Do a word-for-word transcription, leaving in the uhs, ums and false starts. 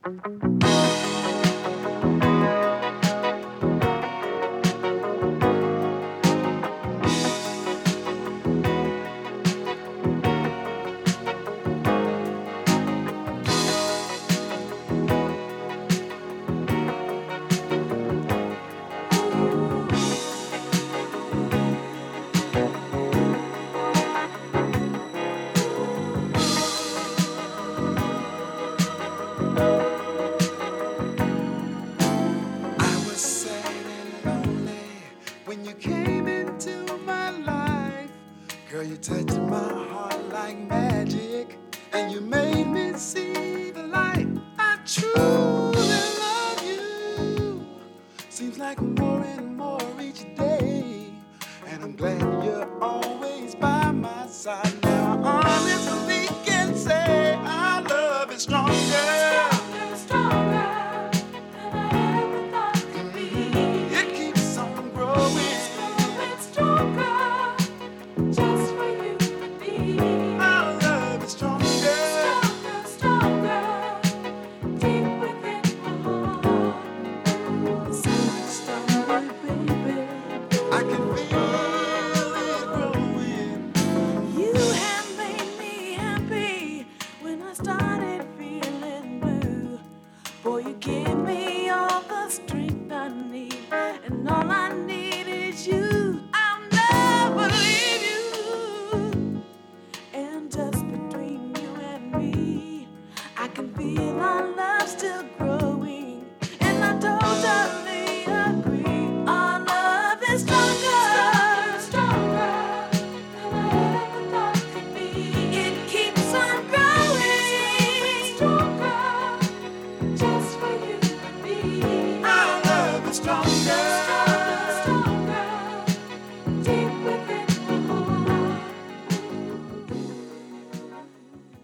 Girl, you touched my heart like magic, and you made me see the light. I truly love you. Seems like more and more each day, and I'm glad you're always by my side. Now honestly can say our love is stronger. Stronger, stronger than I ever thought it could be. It keeps on growing. It's growing stronger, just for you and me. Our love is stronger. Stronger, stronger, deep within my heart. So much stronger, baby. I can feel it growing. You have made me happy when I started feeling blue. Boy, you give me all the strength I need, and all I need is you. I'll never leave you. And just between you and me, I can feel our love still growing, and I totally agree. Our love is stronger, stronger than I ever thought it could be. It keeps on growing, stronger, just for you and me. Our love is stronger.